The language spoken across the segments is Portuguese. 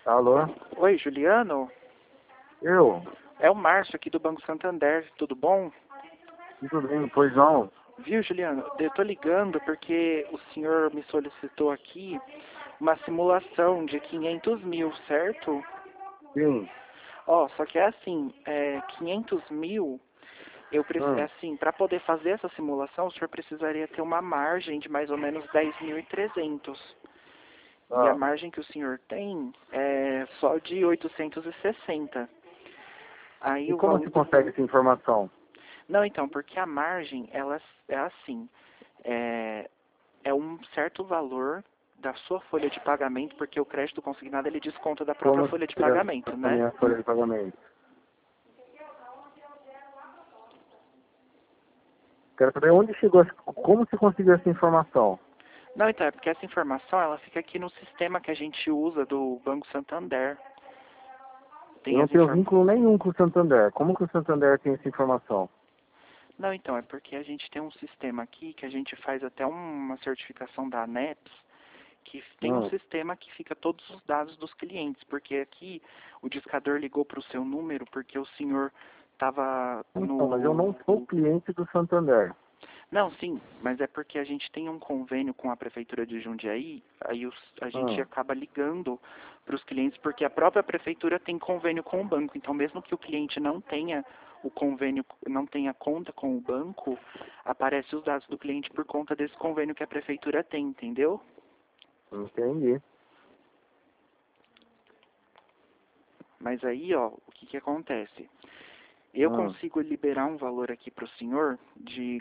Alô? Oi, Juliano? Eu? É o Márcio aqui do Banco Santander, tudo bom? Tudo bem, pois não? Viu, Juliano? Eu tô ligando porque o senhor me solicitou aqui uma simulação de 500 mil, certo? Sim. Ó, só que é assim, 500 mil, Hum. assim, para poder fazer essa simulação, o senhor precisaria ter uma margem de mais ou menos 10.300. E a Ah. margem que o senhor tem é só de 860. Aí E o como valor... se consegue essa informação? Não, então, porque a margem, ela é assim, é, é um certo valor da sua folha de pagamento, porque o crédito consignado ele desconta da própria Como folha de se a pagamento, né? minha folha de pagamento? Quero saber onde chegou, como se conseguiu essa informação? Não, então, é porque essa informação, ela fica aqui no sistema que a gente usa do Banco Santander. Eu Tem não as tenho informações. vínculo nenhum com o Santander. Como que o Santander tem essa informação? Não, então, é porque a gente tem um sistema aqui que a gente faz até uma certificação da ANEPS, que tem um Hum. sistema que fica todos os dados dos clientes, porque aqui o discador ligou para o seu número porque o senhor estava Então, mas eu não sou cliente do Santander. Não, sim, mas é porque a gente tem um convênio com a prefeitura de Jundiaí, aí a gente Hum. acaba ligando para os clientes, porque a própria prefeitura tem convênio com o banco, então mesmo que o cliente não tenha o convênio, não tenha conta com o banco, aparece os dados do cliente por conta desse convênio que a prefeitura tem, entendeu? Entendi. Mas aí, ó, o que que acontece? Eu Hum. consigo liberar um valor aqui para o senhor de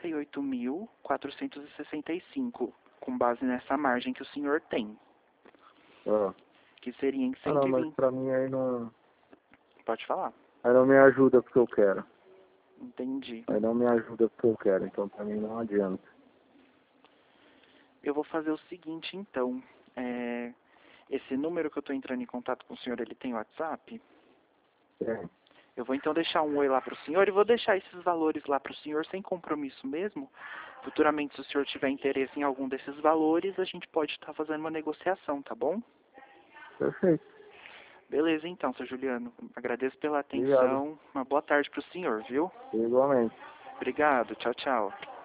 48.465, com base nessa margem que o senhor tem, Ah. que seria em Ah, não, mas 120. pra mim Pode falar. aí não me ajuda porque eu quero. Entendi. Aí não me ajuda porque eu quero, então pra mim não adianta. Eu vou fazer o seguinte, então. Esse número que eu estou entrando em contato com o senhor, ele tem WhatsApp? É. Eu vou então deixar um oi lá para o senhor e vou deixar esses valores lá para o senhor sem compromisso mesmo. Futuramente, se o senhor tiver interesse em algum desses valores, a gente pode estar fazendo uma negociação, tá bom? Perfeito. Beleza, então, seu Juliano. Agradeço pela Obrigado. atenção. Uma boa tarde para o senhor, viu? Igualmente. Obrigado. Tchau, tchau.